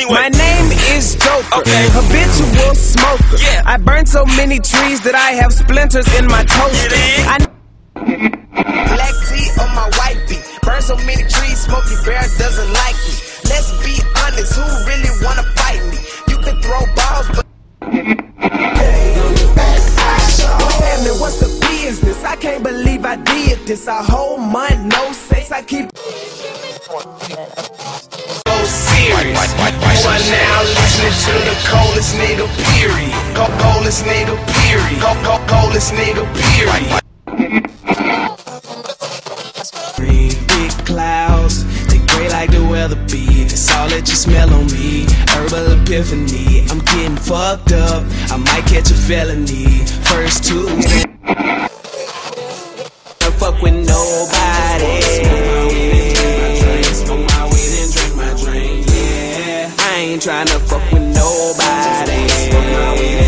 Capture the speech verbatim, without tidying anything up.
anyway. My name is Joker, Okay. habitual smoker. Yeah. I burned so many trees that I have splinters in my toaster. I Black tea on my white beat. Burn so many trees, Smokey Bear doesn't like me. Let's be honest, who really wanna fight me? You can throw balls, but Hey, what's the business? I can't believe I did this. A whole month, no sex. I keep so serious. You are now listening to the coldest nigga period. Co- Coldest nigga period. Co- co- Coldest nigga period. Green, big clouds, they gray like the weather be. That's all that you smell on me. Herbal epiphany, I'm getting fucked up. I might catch a felony. First two, don't fuck with nobody. Smoke my weed and drink my drink. Yeah, I ain't tryna fuck with nobody. Smoke my weed and